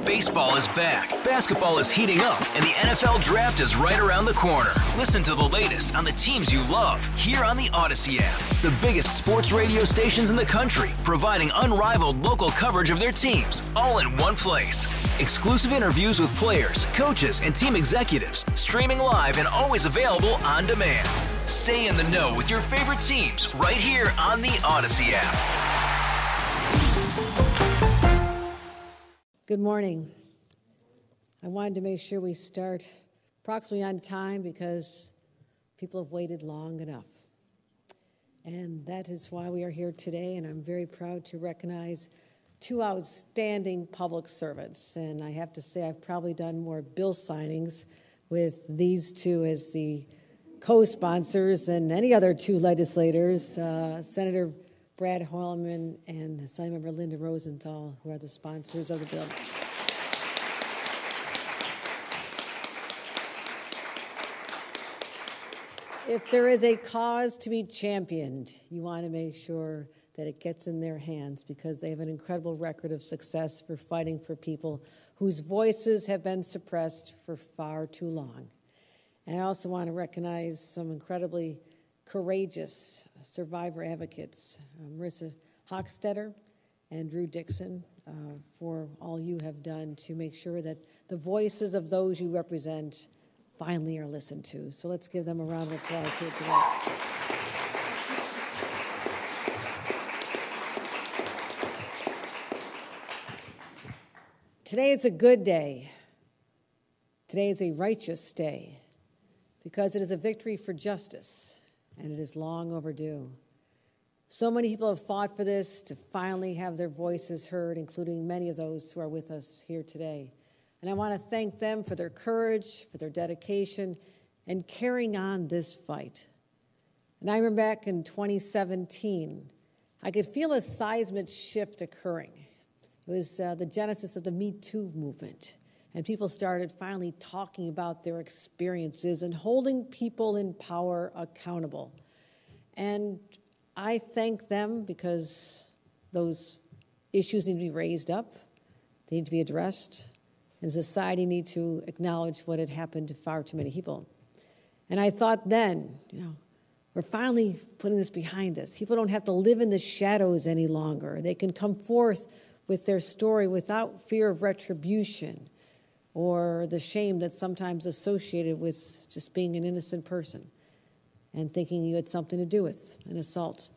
Baseball is back, basketball is heating up, and the NFL Draft is right around the corner. Listen to the latest on the teams you love here on the Odyssey app. The biggest sports radio stations in the country, providing unrivaled local coverage of their teams, all in one place. Exclusive interviews with players, coaches, and team executives, streaming live and always available on demand. Stay in the know with your favorite teams right here on the Odyssey app. Good morning. I wanted to make sure we start approximately on time because people have waited long enough. And that is why we are here today, and I'm very proud to recognize two outstanding public servants. And I have to say I've probably done more bill signings with these two as the co-sponsors than any other two legislators, Senator Brad Hoylman and Assembly Member Linda Rosenthal, who are the sponsors of the bill. If there is a cause to be championed, you want to make sure that it gets in their hands because they have an incredible record of success for fighting for people whose voices have been suppressed for far too long. And I also want to recognize some incredibly courageous survivor advocates, Marissa Hochstetter and Drew Dixon, for all you have done to make sure that the voices of those you represent finally are listened to. So let's give them a round of applause here today. Today is a good day. Today is a righteous day because it is a victory for justice, and it is long overdue. So many people have fought for this to finally have their voices heard, including many of those who are with us here today. And I want to thank them for their courage, for their dedication, and carrying on this fight. And I remember back in 2017, I could feel a seismic shift occurring. It was the genesis of the Me Too movement. And people started finally talking about their experiences and holding people in power accountable. And I thank them because those issues need to be raised up, they need to be addressed, and society need to acknowledge what had happened to far too many people. And I thought then, we're finally putting this behind us. People don't have to live in the shadows any longer. They can come forth with their story without fear of retribution or the shame that's sometimes associated with just being an innocent person and thinking you had something to do with an assault.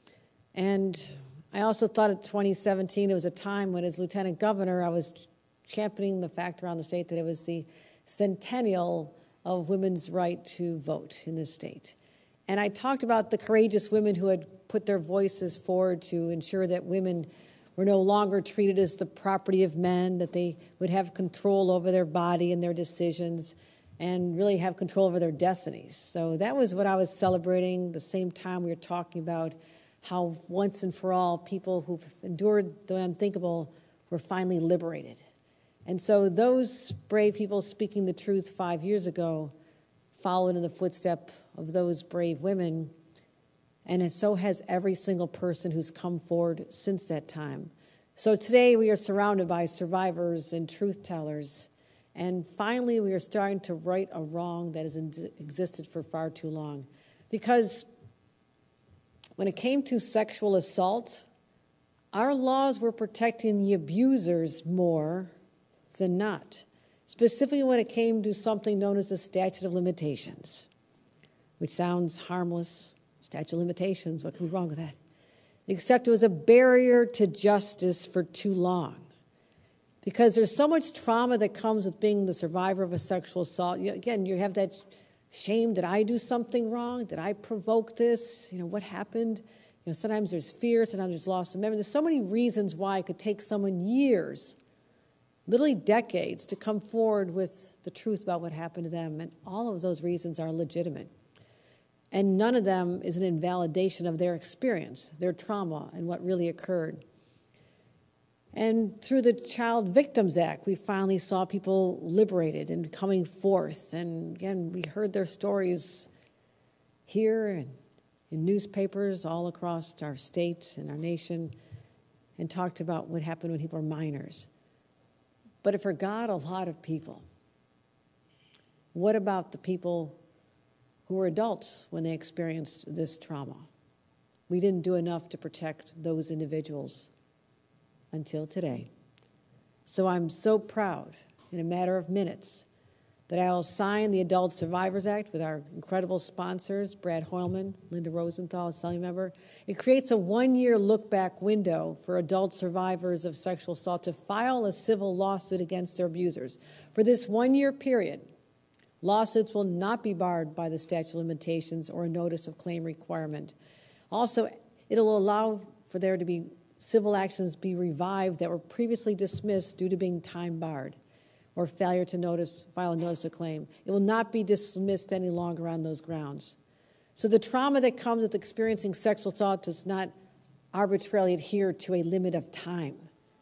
And I also thought in 2017 it was a time when, as Lieutenant Governor, I was championing the fact around the state that it was the centennial of women's right to vote in this state. And I talked about the courageous women who had put their voices forward to ensure that women were no longer treated as the property of men, that they would have control over their body and their decisions and really have control over their destinies. So that was what I was celebrating. The same time we were talking about how once and for all people who've endured the unthinkable were finally liberated. And so those brave people speaking the truth 5 years ago followed in the footsteps of those brave women, and so has every single person who's come forward since that time. So today we are surrounded by survivors and truth tellers, and finally we are starting to right a wrong that has existed for far too long. Because when it came to sexual assault, our laws were protecting the abusers more than not, specifically when it came to something known as the statute of limitations, which sounds harmless. Statute of limitations, what could be wrong with that? Except it was a barrier to justice for too long. Because there's so much trauma that comes with being the survivor of a sexual assault. Again, you have that shame. Did I do something wrong? Did I provoke this? What happened? Sometimes there's fear, sometimes there's loss of memory. There's so many reasons why it could take someone years, literally decades, to come forward with the truth about what happened to them. And all of those reasons are legitimate. And none of them is an invalidation of their experience, their trauma, and what really occurred. And through the Child Victims Act, we finally saw people liberated and coming forth. And again, we heard their stories here and in newspapers all across our state and our nation, and talked about what happened when people are minors. but it forgot a lot of people. What about the people who were adults when they experienced this trauma? We didn't do enough to protect those individuals until today. So I'm so proud, in a matter of minutes, that I will sign the Adult Survivors Act with our incredible sponsors, Brad Hoylman, Linda Rosenthal, Assembly member. It creates a one-year look-back window for adult survivors of sexual assault to file a civil lawsuit against their abusers. For this one-year period, lawsuits will not be barred by the statute of limitations or a notice of claim requirement. Also, it'll allow for there to be civil actions be revived that were previously dismissed due to being time barred or failure to file a notice of claim. It will not be dismissed any longer on those grounds. So the trauma that comes with experiencing sexual assault does not arbitrarily adhere to a limit of time,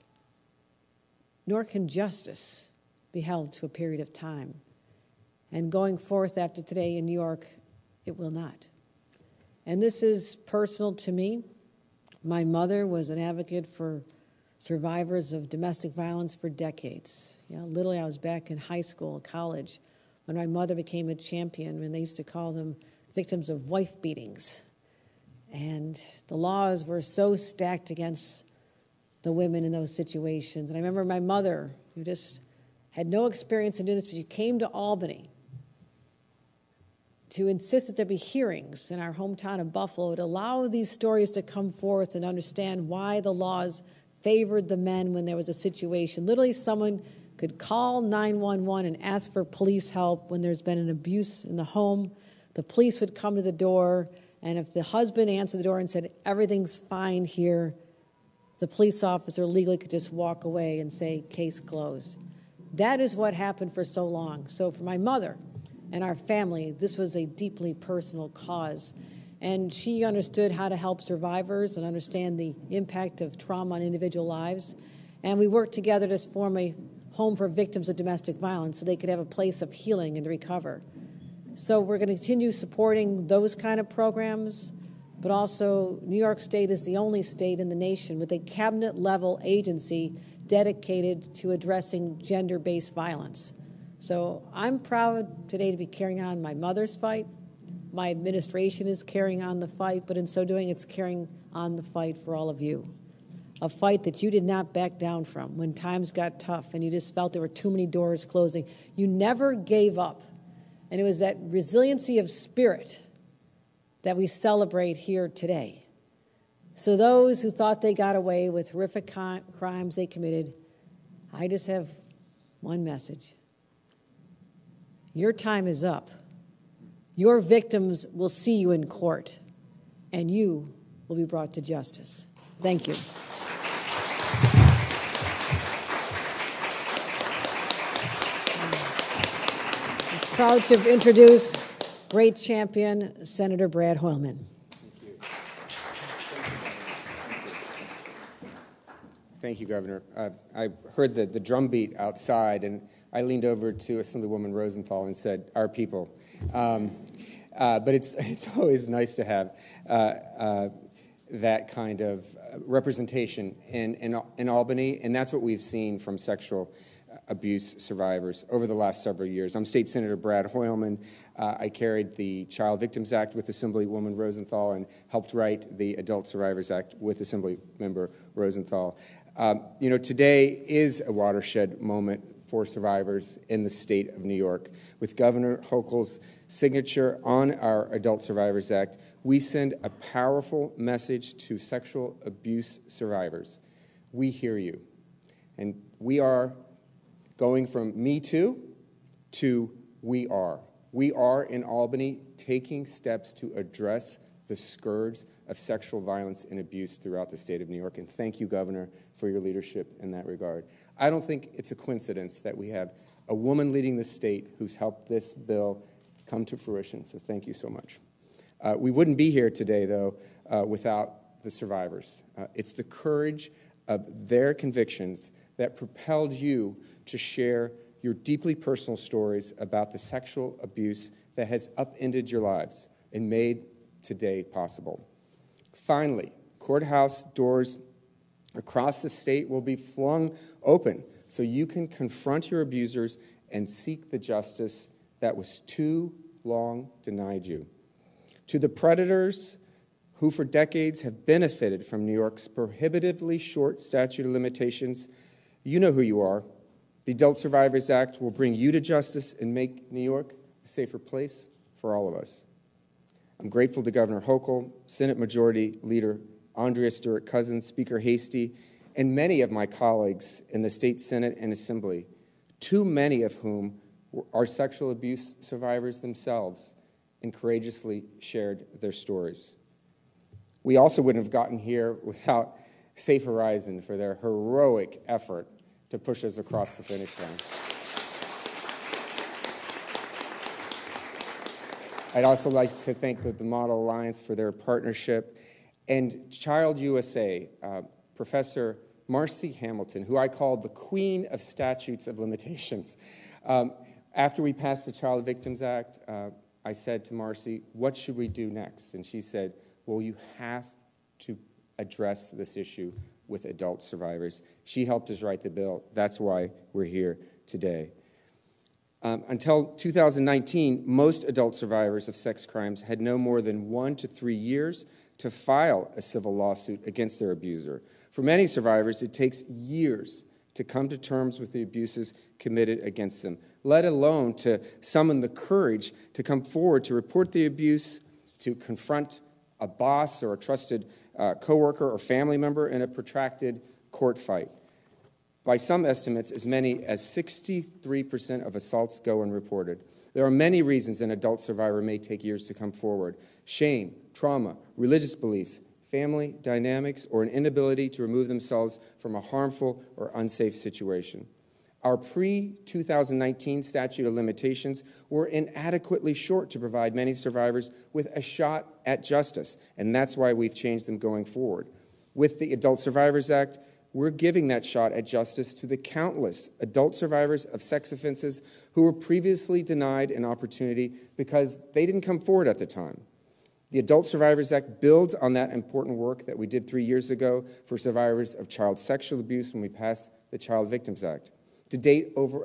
nor can justice be held to a period of time. And going forth after today in New York, it will not. And this is personal to me. My mother was an advocate for survivors of domestic violence for decades. Literally, I was back in high school, college, when my mother became a champion, and they used to call them victims of wife beatings. And the laws were so stacked against the women in those situations. And I remember my mother, who just had no experience in doing this, but she came to Albany to insist that there be hearings in our hometown of Buffalo to allow these stories to come forth and understand why the laws favored the men when there was a situation. Literally, someone could call 911 and ask for police help when there's been an abuse in the home. The police would come to the door, and if the husband answered the door and said, "Everything's fine here," the police officer legally could just walk away and say, "Case closed." That is what happened for so long. So for my mother and our family, this was a deeply personal cause. And she understood how to help survivors and understand the impact of trauma on individual lives. And we worked together to form a home for victims of domestic violence so they could have a place of healing and to recover. So we're going to continue supporting those kind of programs, but also New York State is the only state in the nation with a cabinet-level agency dedicated to addressing gender-based violence. So I'm proud today to be carrying on my mother's fight. My administration is carrying on the fight, but in so doing, it's carrying on the fight for all of you. A fight that you did not back down from when times got tough and you just felt there were too many doors closing. You never gave up. And it was that resiliency of spirit that we celebrate here today. So those who thought they got away with horrific crimes they committed, I just have one message. Your time is up. Your victims will see you in court, and you will be brought to justice. Thank you. I'm proud to introduce great champion, Senator Brad Hoylman. Thank you, Governor. I heard the drumbeat outside, and I leaned over to Assemblywoman Rosenthal and said, "Our people." But it's always nice to have that kind of representation in Albany, and that's what we've seen from sexual abuse survivors over the last several years. I'm State Senator Brad Hoylman. I carried the Child Victims Act with Assemblywoman Rosenthal and helped write the Adult Survivors Act with Assemblymember Rosenthal. Today is a watershed moment for survivors in the state of New York. With Governor Hochul's signature on our Adult Survivors Act, we send a powerful message to sexual abuse survivors. We hear you. And we are going from Me Too to We Are. We are in Albany taking steps to address the scourge of sexual violence and abuse throughout the state of New York. And thank you, Governor, for your leadership in that regard. I don't think it's a coincidence that we have a woman leading the state who's helped this bill come to fruition. So thank you so much. We wouldn't be here today, though, without the survivors. It's the courage of their convictions that propelled you to share your deeply personal stories about the sexual abuse that has upended your lives and made today possible. Finally, courthouse doors across the state will be flung open so you can confront your abusers and seek the justice that was too long denied you. To the predators who for decades have benefited from New York's prohibitively short statute of limitations, you know who you are. The Adult Survivors Act will bring you to justice and make New York a safer place for all of us. I'm grateful to Governor Hochul, Senate Majority Leader Andrea Stewart-Cousins, Speaker Hastie, and many of my colleagues in the State Senate and Assembly, too many of whom are sexual abuse survivors themselves and courageously shared their stories. We also wouldn't have gotten here without Safe Horizon for their heroic effort to push us across the finish line. I'd also like to thank the Model Alliance for their partnership, and Child USA, Professor Marcy Hamilton, who I call the queen of statutes of limitations. After we passed the Child Victims Act, I said to Marcy, what should we do next? And she said, well, you have to address this issue with adult survivors. She helped us write the bill. That's why we're here today. Until 2019, most adult survivors of sex crimes had no more than 1 to 3 years to file a civil lawsuit against their abuser. For many survivors, it takes years to come to terms with the abuses committed against them, let alone to summon the courage to come forward to report the abuse, to confront a boss or a trusted coworker or family member in a protracted court fight. By some estimates, as many as 63% of assaults go unreported. There are many reasons an adult survivor may take years to come forward: shame, trauma, religious beliefs, family dynamics, or an inability to remove themselves from a harmful or unsafe situation. Our pre-2019 statute of limitations were inadequately short to provide many survivors with a shot at justice, and that's why we've changed them going forward. With the Adult Survivors Act, we're giving that shot at justice to the countless adult survivors of sex offenses who were previously denied an opportunity because they didn't come forward at the time. The Adult Survivors Act builds on that important work that we did 3 years ago for survivors of child sexual abuse when we passed the Child Victims Act. To date, over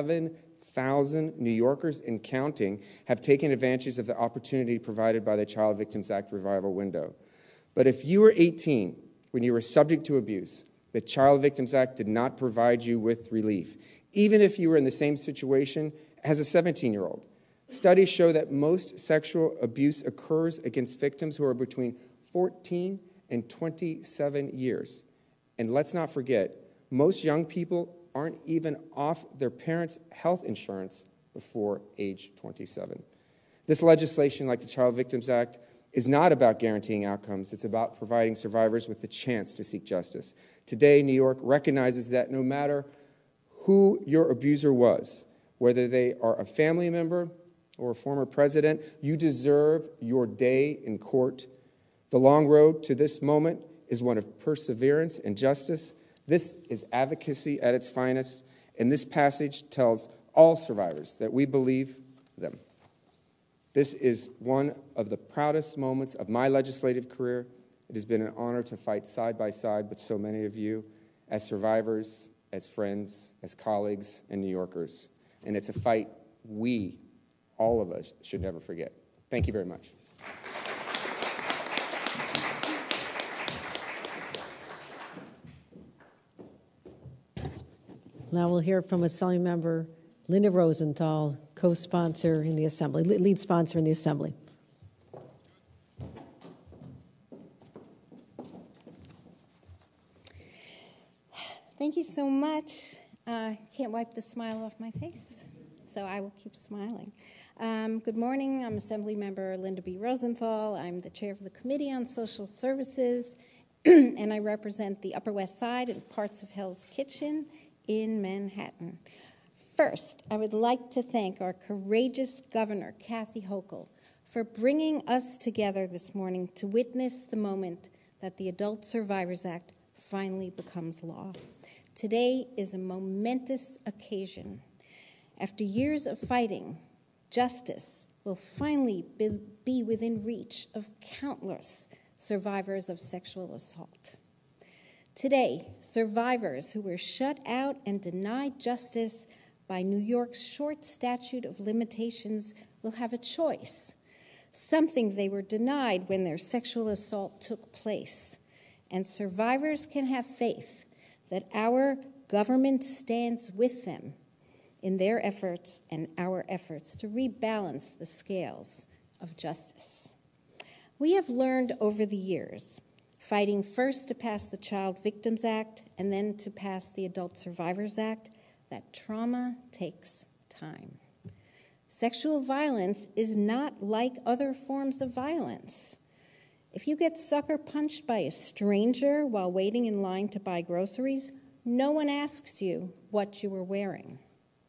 11,000 New Yorkers and counting have taken advantage of the opportunity provided by the Child Victims Act revival window. But if you were 18 when you were subject to abuse, the Child Victims Act did not provide you with relief, even if you were in the same situation as a 17-year-old. Studies show that most sexual abuse occurs against victims who are between 14 and 27 years. And let's not forget, most young people aren't even off their parents' health insurance before age 27. This legislation, like the Child Victims Act, is not about guaranteeing outcomes. It's about providing survivors with the chance to seek justice. Today, New York recognizes that no matter who your abuser was, whether they are a family member or a former president, you deserve your day in court. The long road to this moment is one of perseverance and justice. This is advocacy at its finest, and this passage tells all survivors that we believe them. This is one of the proudest moments of my legislative career. It has been an honor to fight side by side with so many of you as survivors, as friends, as colleagues, and New Yorkers. And it's a fight we, all of us, should never forget. Thank you very much. Now we'll hear from Assembly Member Linda Rosenthal, co-sponsor in the Assembly, lead sponsor in the Assembly. Thank you so much. Can't wipe the smile off my face, so I will keep smiling. Good morning. I'm Assembly Member Linda B. Rosenthal. I'm the chair of the Committee on Social Services, and I represent the Upper West Side and parts of Hell's Kitchen in Manhattan. First, I would like to thank our courageous Governor, Kathy Hochul, for bringing us together this morning to witness the moment that the Adult Survivors Act finally becomes law. Today is a momentous occasion. After years of fighting, justice will finally be within reach of countless survivors of sexual assault. Today, survivors who were shut out and denied justice by New York's short statute of limitations will have a choice, something they were denied when their sexual assault took place. And survivors can have faith that our government stands with them in their efforts and our efforts to rebalance the scales of justice. We have learned over the years, fighting first to pass the Child Victims Act and then to pass the Adult Survivors Act, that trauma takes time. Sexual violence is not like other forms of violence. If you get sucker punched by a stranger while waiting in line to buy groceries, no one asks you what you were wearing.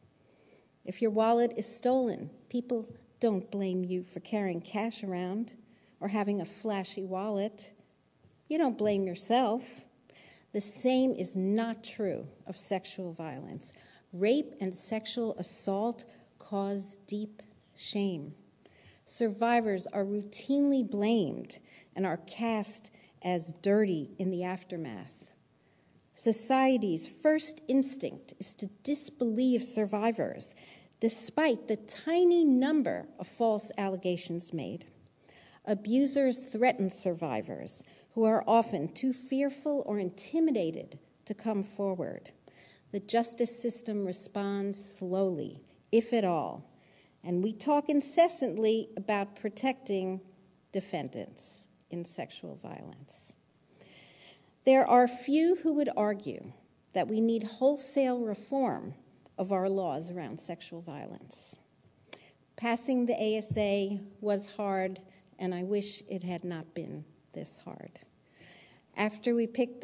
If your wallet is stolen, people don't blame you for carrying cash around or having a flashy wallet. You don't blame yourself. The same is not true of sexual violence. Rape and sexual assault cause deep shame. Survivors are routinely blamed and are cast as dirty in the aftermath. Society's first instinct is to disbelieve survivors, despite the tiny number of false allegations made. Abusers threaten survivors, who are often too fearful or intimidated to come forward. The justice system responds slowly, if at all, and we talk incessantly about protecting defendants in sexual violence. There are few who would argue that we need wholesale reform of our laws around sexual violence. Passing the ASA was hard, and I wish it had not been this hard. After we passed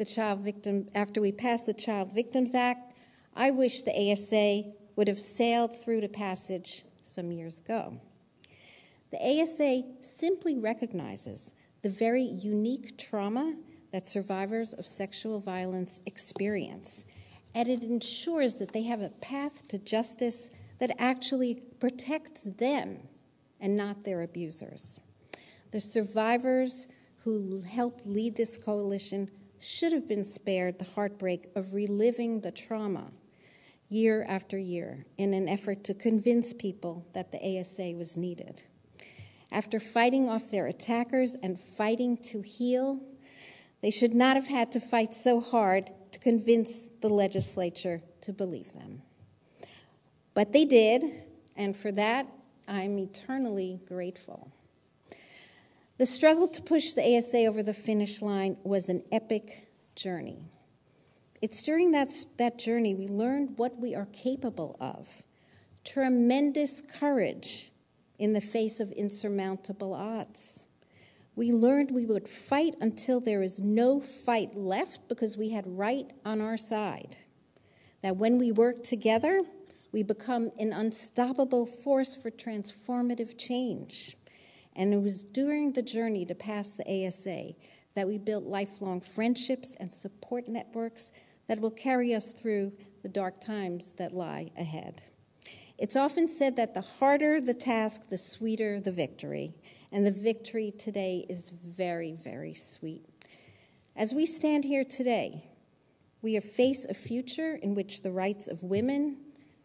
the Child Victims Act, I wish the ASA would have sailed through to passage some years ago. The ASA simply recognizes the very unique trauma that survivors of sexual violence experience, and it ensures that they have a path to justice that actually protects them and not their abusers. The survivors who helped lead this coalition should have been spared the heartbreak of reliving the trauma year after year in an effort to convince people that the ASA was needed. After fighting off their attackers and fighting to heal, they should not have had to fight so hard to convince the legislature to believe them. But they did, and for that, I'm eternally grateful. The struggle to push the ASA over the finish line was an epic journey. It's during that journey we learned what we are capable of. Tremendous courage in the face of insurmountable odds. We learned we would fight until there is no fight left because we had right on our side. That when we work together, we become an unstoppable force for transformative change. And it was during the journey to pass the ASA that we built lifelong friendships and support networks that will carry us through the dark times that lie ahead. It's often said that the harder the task, the sweeter the victory. And the victory today is very, very sweet. As we stand here today, we face a future in which the rights of women,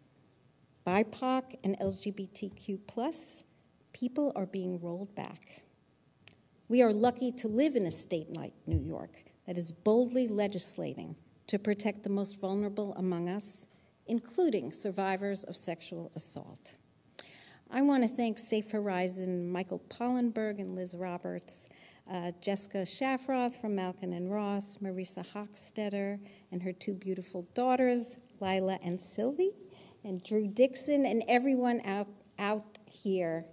BIPOC, and LGBTQ+ people are being rolled back. We are lucky to live in a state like New York that is boldly legislating to protect the most vulnerable among us, including survivors of sexual assault. I want to thank Safe Horizon, Michael Pollenberg and Liz Roberts, Jessica Shafroth from Malkin and Ross, Marisa Hochstetter and her two beautiful daughters, Lila and Sylvie, and Drew Dixon, and everyone out here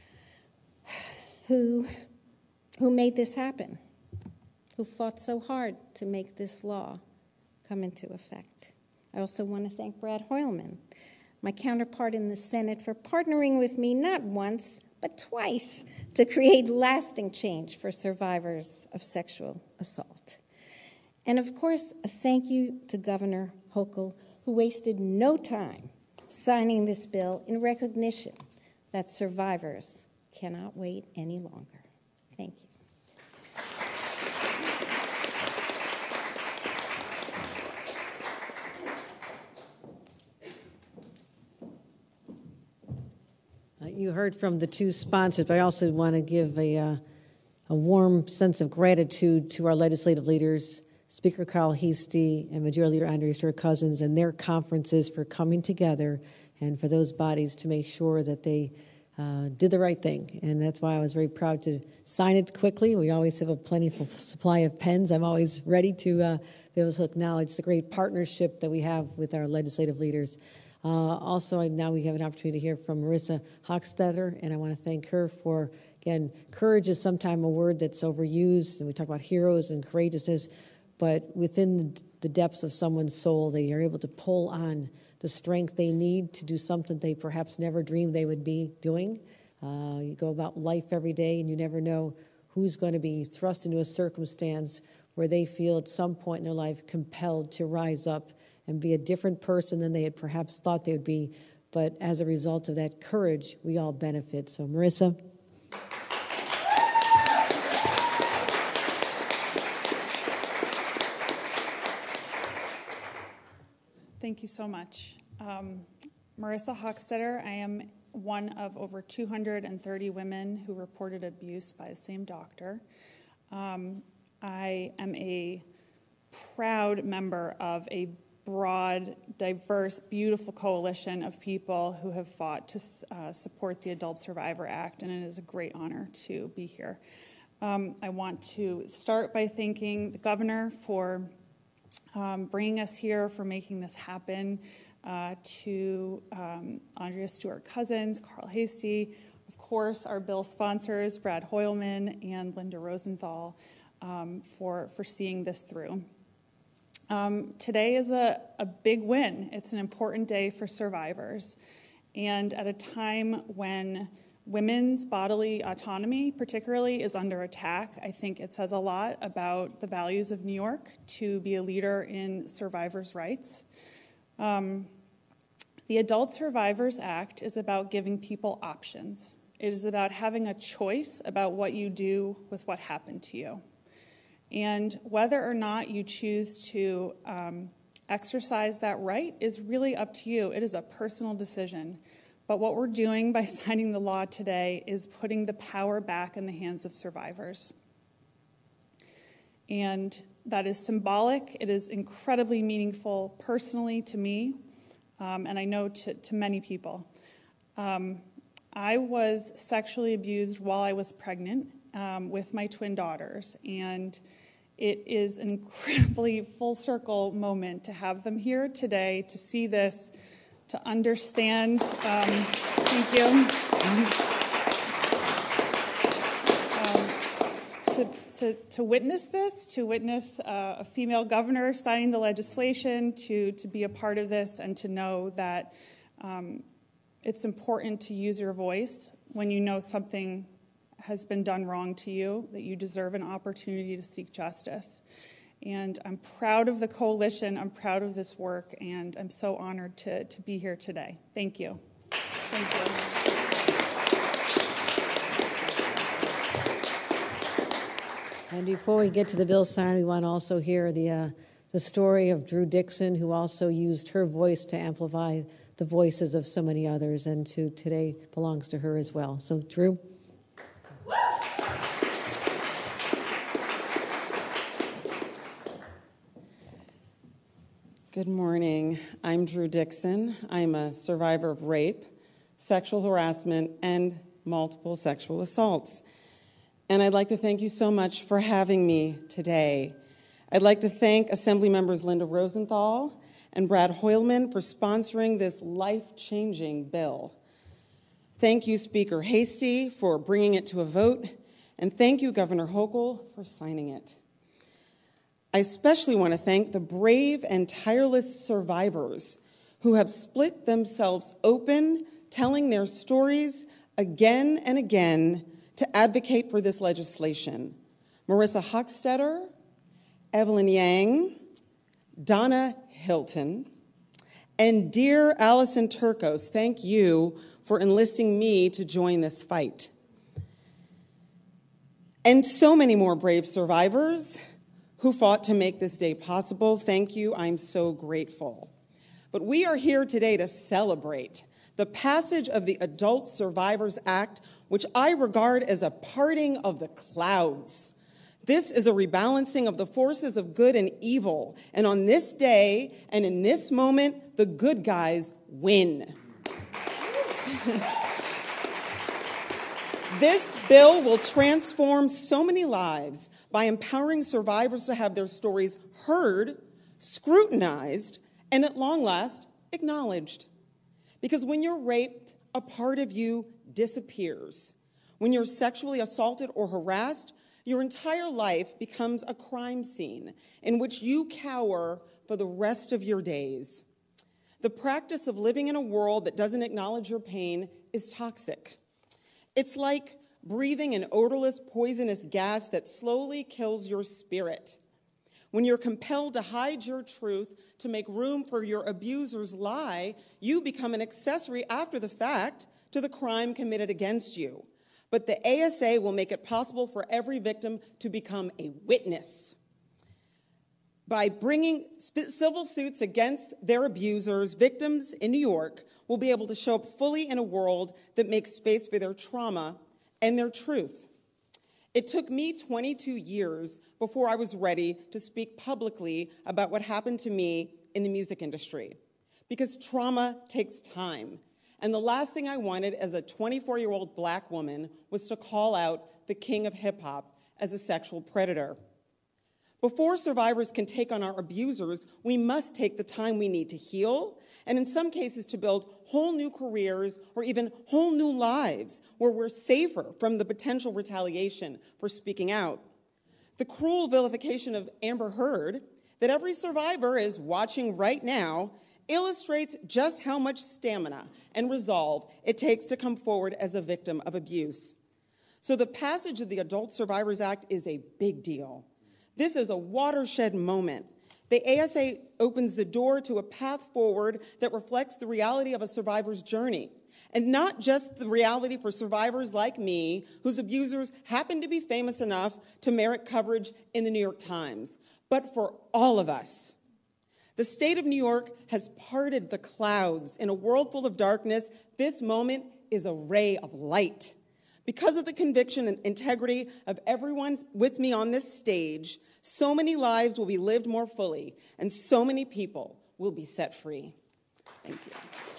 who made this happen, who fought so hard to make this law come into effect. I also want to thank Brad Hoylman, my counterpart in the Senate, for partnering with me not once, but twice to create lasting change for survivors of sexual assault. And of course, a thank you to Governor Hochul, who wasted no time signing this bill in recognition that survivors cannot wait any longer. Thank you. You heard from the two sponsors, but I also want to give a warm sense of gratitude to our legislative leaders, Speaker Carl Heastie and Majority Leader Andrea Stewart-Cousins, and their conferences for coming together and for those bodies to make sure that they did the right thing. And that's why I was very proud to sign it quickly. We always have a plentiful supply of pens. I'm always ready to be able to acknowledge the great partnership that we have with our legislative leaders. Also, now we have an opportunity to hear from Marissa Hochstetter, and I want to thank her for, again, courage is sometimes a word that's overused, and we talk about heroes and courageousness, but within the depths of someone's soul, they are able to pull on the strength they need to do something they perhaps never dreamed they would be doing. You go about life every day, and you never know who's going to be thrust into a circumstance where they feel at some point in their life compelled to rise up and be a different person than they had perhaps thought they would be. But as a result of that courage, we all benefit. So, Marissa. Thank you so much. Marissa Hochstetter, I am one of over 230 women who reported abuse by the same doctor. I am a proud member of a broad, diverse, beautiful coalition of people who have fought to support the Adult Survivor Act, and it is a great honor to be here. I want to start by thanking the governor for bringing us here, for making this happen, to Andrea Stewart-Cousins, Carl Heastie, of course, our bill sponsors, Brad Hoylman and Linda Rosenthal, for seeing this through. Today is a big win. It's an important day for survivors. And at a time when women's bodily autonomy, particularly, is under attack, I think it says a lot about the values of New York to be a leader in survivors' rights. The Adult Survivors Act is about giving people options. It is about having a choice about what you do with what happened to you. And whether or not you choose to exercise that right is really up to you. It is a personal decision. But what we're doing by signing the law today is putting the power back in the hands of survivors. And that is symbolic. It is incredibly meaningful personally to me, and I know to many people. I was sexually abused while I was pregnant with my twin daughters, and it is an incredibly full circle moment to have them here today, to see this, to understand. Thank you. To witness this, to witness a female governor signing the legislation, to be a part of this, and to know that it's important to use your voice when you know something has been done wrong to you, that you deserve an opportunity to seek justice. And I'm proud of the coalition, I'm proud of this work, and I'm so honored to be here today. Thank you. Thank you. And before we get to the bill sign, we want to also hear the story of Drew Dixon, who also used her voice to amplify the voices of so many others, and today belongs to her as well. So, Drew. Good morning. I'm Drew Dixon. I'm a survivor of rape, sexual harassment, and multiple sexual assaults. And I'd like to thank you so much for having me today. I'd like to thank Assembly members Linda Rosenthal and Brad Hoylman for sponsoring this life-changing bill. Thank you, Speaker Heastie, for bringing it to a vote, and thank you, Governor Hochul, for signing it. I especially want to thank the brave and tireless survivors who have split themselves open, telling their stories again and again to advocate for this legislation. Marissa Hochstetter, Evelyn Yang, Donna Hilton, and dear Allison Turcos, thank you for enlisting me to join this fight. And so many more brave survivors who fought to make this day possible. Thank you. I'm so grateful. But we are here today to celebrate the passage of the Adult Survivors Act, which I regard as a parting of the clouds. This is a rebalancing of the forces of good and evil, and on this day and in this moment, the good guys win. This bill will transform so many lives by empowering survivors to have their stories heard, scrutinized, and at long last, acknowledged. Because when you're raped, a part of you disappears. When you're sexually assaulted or harassed, your entire life becomes a crime scene in which you cower for the rest of your days. The practice of living in a world that doesn't acknowledge your pain is toxic. It's like breathing an odorless, poisonous gas that slowly kills your spirit. When you're compelled to hide your truth to make room for your abuser's lie, you become an accessory after the fact to the crime committed against you. But the ASA will make it possible for every victim to become a witness. By bringing civil suits against their abusers, victims in New York will be able to show up fully in a world that makes space for their trauma and their truth. It took me 22 years before I was ready to speak publicly about what happened to me in the music industry, because trauma takes time. And the last thing I wanted as a 24-year-old black woman was to call out the king of hip-hop as a sexual predator. Before survivors can take on our abusers, we must take the time we need to heal, and in some cases to build whole new careers or even whole new lives where we're safer from the potential retaliation for speaking out. The cruel vilification of Amber Heard that every survivor is watching right now illustrates just how much stamina and resolve it takes to come forward as a victim of abuse. So the passage of the Adult Survivors Act is a big deal. This is a watershed moment. The ASA opens the door to a path forward that reflects the reality of a survivor's journey, and not just the reality for survivors like me, whose abusers happen to be famous enough to merit coverage in the New York Times, but for all of us. The state of New York has parted the clouds. In a world full of darkness, this moment is a ray of light. Because of the conviction and integrity of everyone with me on this stage, so many lives will be lived more fully, and so many people will be set free. Thank you.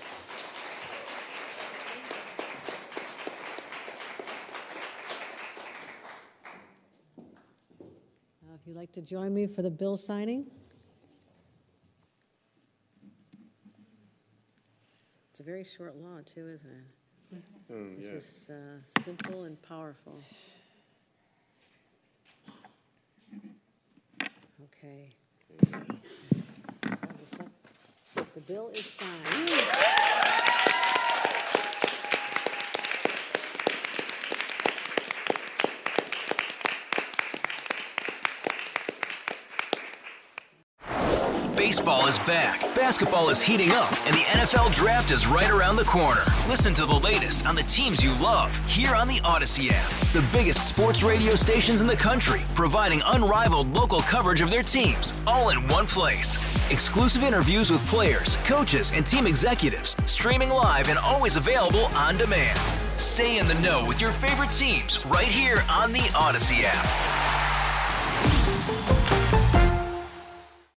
If you'd like to join me for the bill signing. It's a very short law, too, isn't it? This is simple and powerful. Okay. The bill is signed. Baseball is back, basketball is heating up, and the NFL Draft is right around the corner. Listen to the latest on the teams you love here on the Odyssey app. The biggest sports radio stations in the country, providing unrivaled local coverage of their teams, all in one place. Exclusive interviews with players, coaches, and team executives, streaming live and always available on demand. Stay in the know with your favorite teams right here on the Odyssey app.